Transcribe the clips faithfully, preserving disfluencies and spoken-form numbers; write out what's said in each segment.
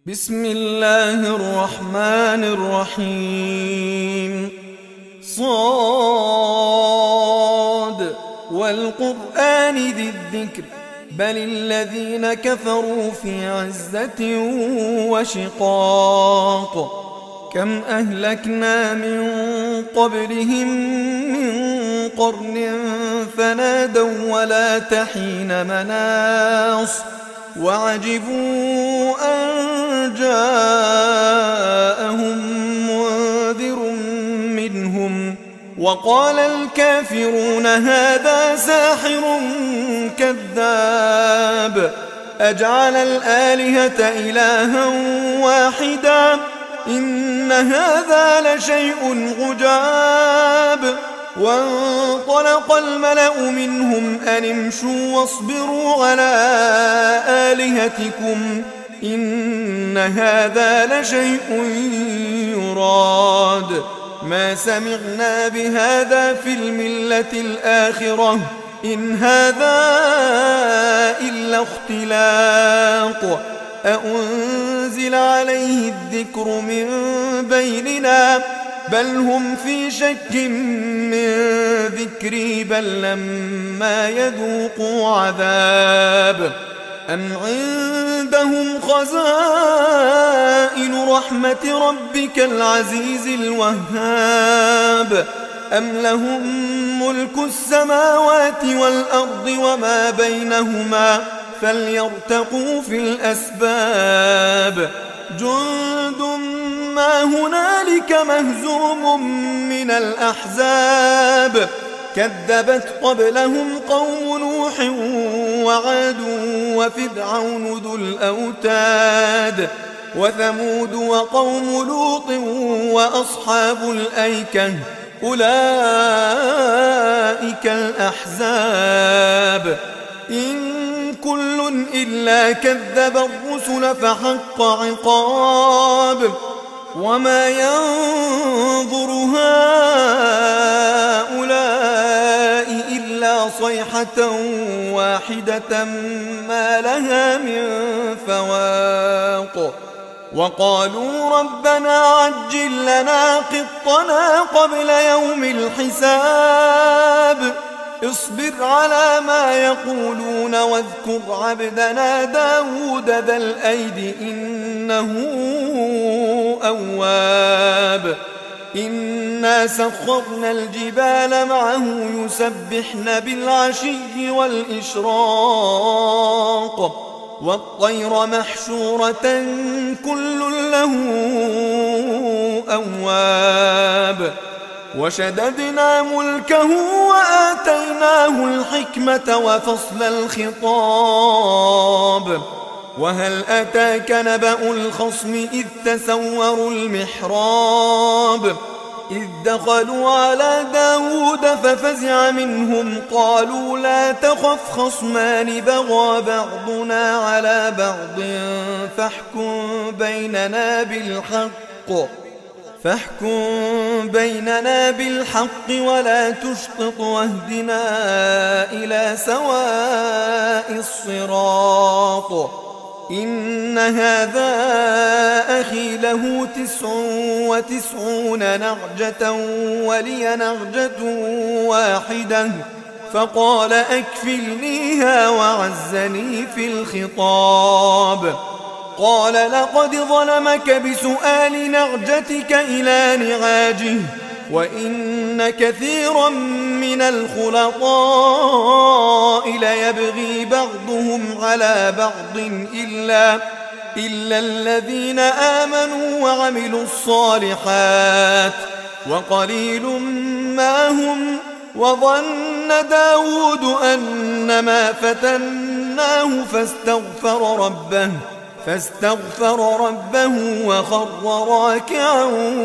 بسم الله الرحمن الرحيم. صاد والقرآن ذي الذكر بل الذين كفروا في عزة وشقاق. كم أهلكنا من قبلهم من قرن فنادوا ولا تحين مناص وعجبوا أن جاءهم منذر منهم وقال الكافرون هذا ساحر كذاب أجعل الآلهة إلها واحدا إن هذا لشيء عجاب. وانطلق الملأ منهم أن امشوا واصبروا على آلهتكم إن هذا لشيء يراد ما سمعنا بهذا في الملة الآخرة إن هذا إلا اختلاق أأنزل عليه الذكر من بيننا بل هم في شك من ذكري بل لما يذوقوا عذاب أم عندهم خزائن رحمة ربك العزيز الوهاب أم لهم ملك السماوات والأرض وما بينهما فليرتقوا في الأسباب. جند ما هنالك مهزوم من الأحزاب كذبت قبلهم قوم نوح وعاد وفرعون ذو الأوتاد وثمود وقوم لوط وأصحاب الأيكة أولئك الأحزاب إن كل إلا كذب الرسل فحق عقاب. وما ينظر هؤلاء إلا صيحة واحدة ما لها من فواق. وقالوا ربنا عجل لنا قطنا قبل يوم الحساب اصبر على ما يقولون واذكر عبدنا داود ذا الأيد إنه أواب. إنا سخرنا الجبال معه يسبحن بالعشي والإشراق والطير محشورة كل له أواب. وشددنا ملكه وآتيناه الحكمة وفصل الخطاب. وهل أتاك نبأ الخصم إذ تسوروا المحراب إذ دخلوا على داود ففزع منهم قالوا لا تخف خصمان بغى بعضنا على بعض فاحكم بيننا بالحق فاحكم بيننا بالحق ولا تشطط واهدنا إلى سواء الصراط. إن هذا أخي له تسع وتسعون نعجة ولي نعجة واحدة فقال أكفلنيها وعزني في الخطاب. قال لقد ظلمك بسؤال نعجتك إلى نعاجه وإن كثيرا من الخلطاء ليبغي بعضهم على بعض إلا, إلا الذين آمنوا وعملوا الصالحات وقليل ما هم. وظن داود أنما فتناه فاستغفر ربه فاستغفر ربه وخر راكعا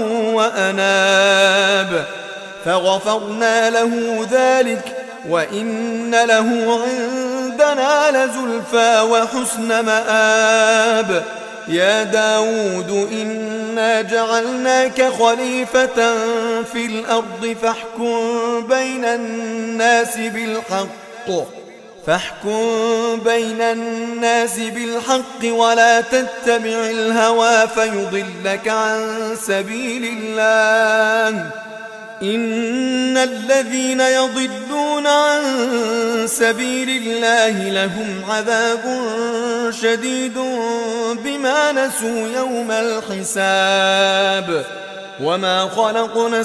وأناب فغفرنا له ذلك وإن له عندنا لزلفى وحسن مآب. يا داود إنا جعلناك خليفة في الأرض فاحكم بين الناس بالحق فاحكم بين الناس بالحق ولا تتبع الهوى فيضلك عن سبيل الله. إن الذين يضلون عن سبيل الله لهم عذاب شديد بما نسوا يوم الحساب. وما خلقنا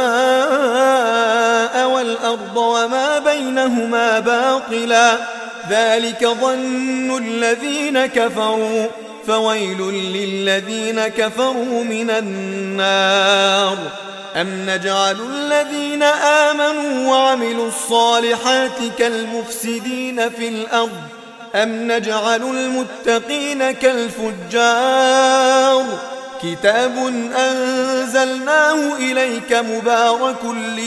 السماء والأرض وما بينهما باطلا ذلك ظن الذين كفروا فويل للذين كفروا من النار. أم نجعل الذين آمنوا وعملوا الصالحات كالمفسدين في الأرض أم نجعل المتقين كالفجار. كتاب أنزلناه إليك مبارك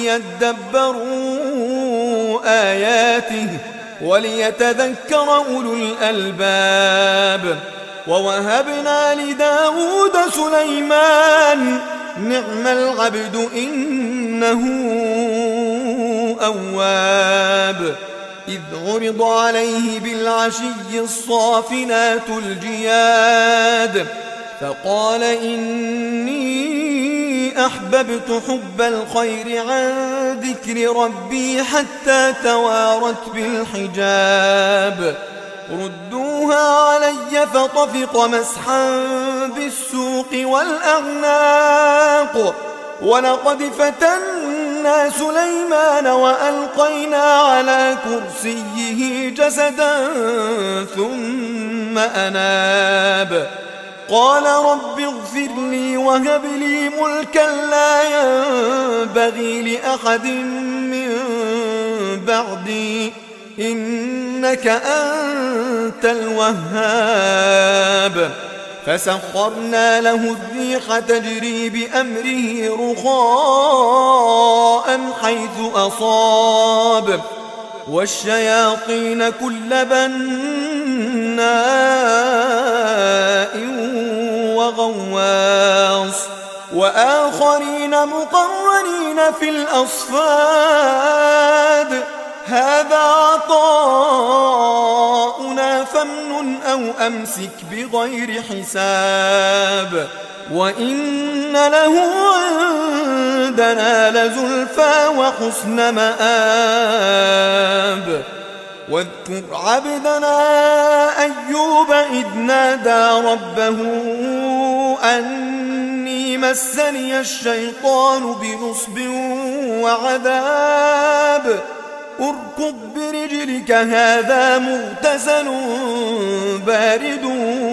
ليدبروا آياته وليتذكر أولو الألباب. ووهبنا لداود سليمان نعم العبد إنه أواب. إذ عرض عليه بالعشي الصافنات الجياد فقال إني أحببت حب الخير عن ذكر ربي حتى توارت بالحجاب. ردوها علي فطفق مسحا بالسوق والأعناق. ولقد فتنا سليمان وألقينا على كرسيه جسدا ثم أناب. قال رب اغفر لي وهب لي ملكا لا ينبغي لأحد من بعدي إنك أنت الوهاب. فسخرنا له الريح تجري بأمره رخاء حيث أصاب والشياطين كل بناء وغواص وآخرين مقرنين في الأصفاد. هذا عطاؤنا فامنن أو أمسك بغير حساب. وإن له عندنا لزلفى وحسن مآب. واذكر عبدنا أيوب إذ نادى ربه أني مسني الشيطان بنصب وعذاب. اركض برجلك هذا مغتسل بارد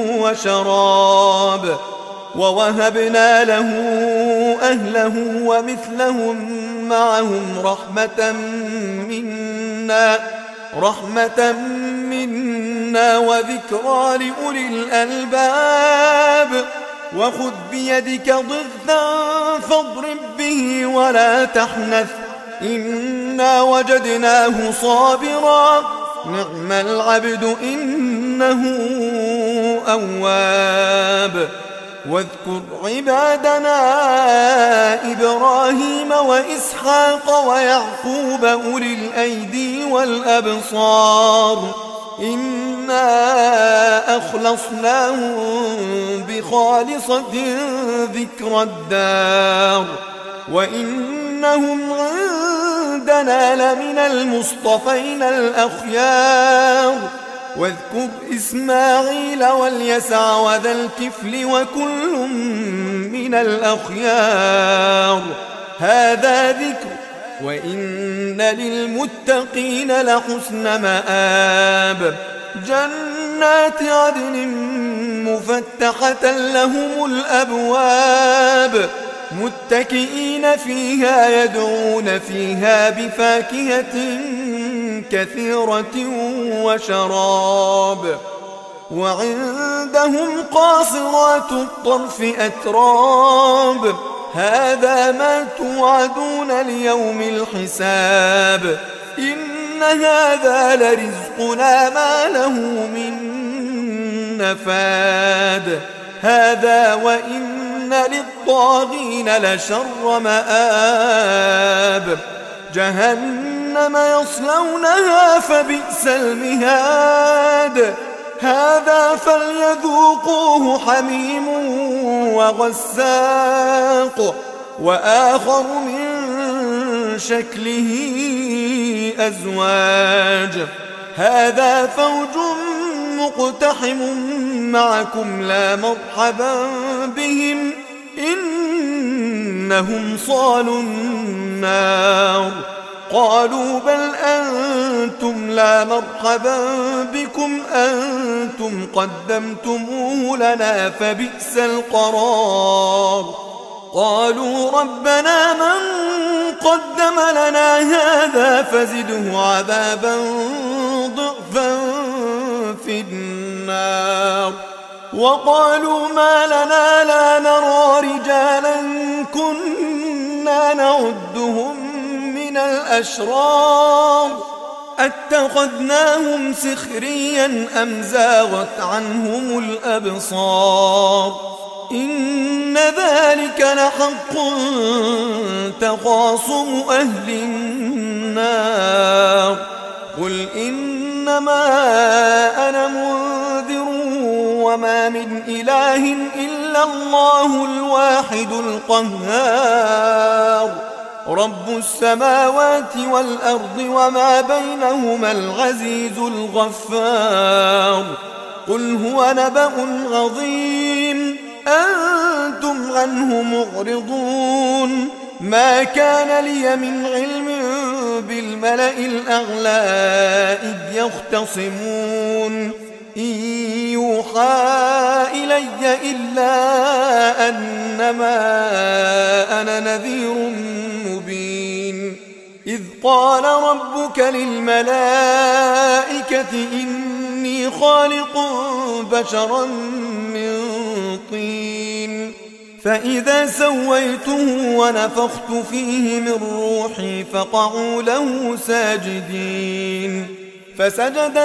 وشراب. ووهبنا له أهله ومثلهم معهم رحمة منا رحمة منا وذكرى لأولي الألباب. وخذ بيدك ضغثا فاضرب به ولا تحنث إنا وجدناه صابرا نعم العبد إنه أواب. واذكر عبادنا إبراهيم وإسحاق ويعقوب أولي الأيدي والأبصار إنا أخلصناهم بخالصة ذكر الدار وإنهم عندنا لمن المصطفين الأخيار. واذكر إسماعيل واليسع وذا الكفل وكل من الأخيار. هذا ذكر وإن للمتقين لحسن مآب. جنات عدن مفتحة لهم الأبواب متكئين فيها يدعون فيها بفاكهة كثيرة وشراب. وعندهم قاصرات الطرف أتراب. هذا ما توعدون ليوم الحساب. إن هذا لرزقنا ما له من نفاد. هذا وإن للطاغين لشر مآب. جهنم جهنم يصلونها فبئس المهاد هذا فليذوقوه حميم وغساق وآخر من شكله أزواج هذا فوج مقتحم معكم لا مرحبا بهم إنهم صالوا النار قالوا بل أنتم لا مرحبا بكم أنتم قدمتموه لنا فبئس القرار قالوا ربنا من قدم لنا هذا فزده عذابا ضعفا في النار وقالوا ما لنا لا نرى رجالا كنا نعدهم من الأشرار اتخذناهم سخريا أم زاغت عنهم الأبصار إن ذلك لحق تخاصم أهل النار قل إنما أنا منذر وما من إله إلا الله الواحد القهار رب السماوات والأرض وما بينهما العزيز الغفار قل هو نبأ عظيم أنتم عنه معرضون ما كان لي من علم بالملأ الأعلى إذ يختصمون إن يوحى إلي إلا أنما أنا نذير مبين إذ قال ربك للملائكة إني خالق بشرا من طين فإذا سويته ونفخت فيه من روحي فقعوا له ساجدين فسجد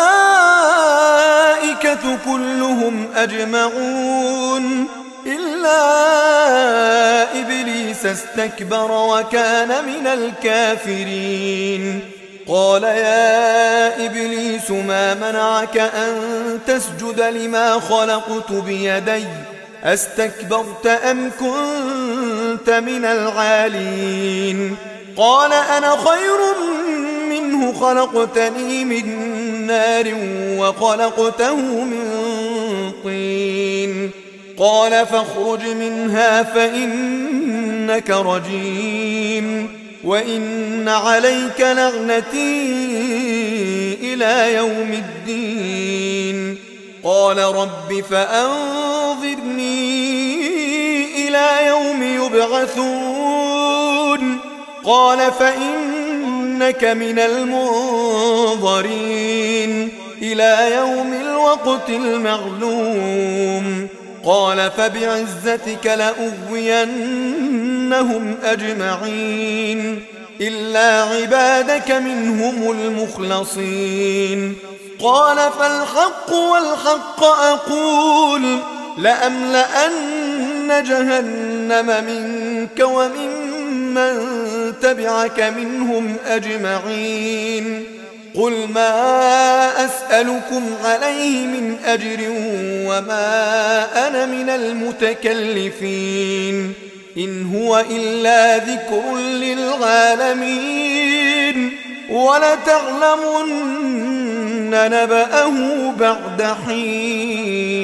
الملائكة كلهم أجمعون إلا إبليس استكبر وكان من الكافرين قال يا إبليس ما منعك أن تسجد لما خلقت بيدي أستكبرت أم كنت من العالين قال أنا خير منه خلقتني من نار وخلقته من طين قال فاخرج منها فإنك رجيم وإن عليك لعنتي إلى يوم الدين قال رب فأنظرني إلى يوم يبعثون قال فإنك من المنظرين إلى يوم الوقت المعلوم قال فبعزتك لأغوينهم أجمعين إلا عبادك منهم المخلصين قال فالحق والحق أقول لأملأن جهنم منك وممن تبعك منهم أجمعين قل ما أسألكم عليه من أجر وما أنا من المتكلفين إن هو إلا ذكر للعالمين ولتعلمن نبأه بعد حين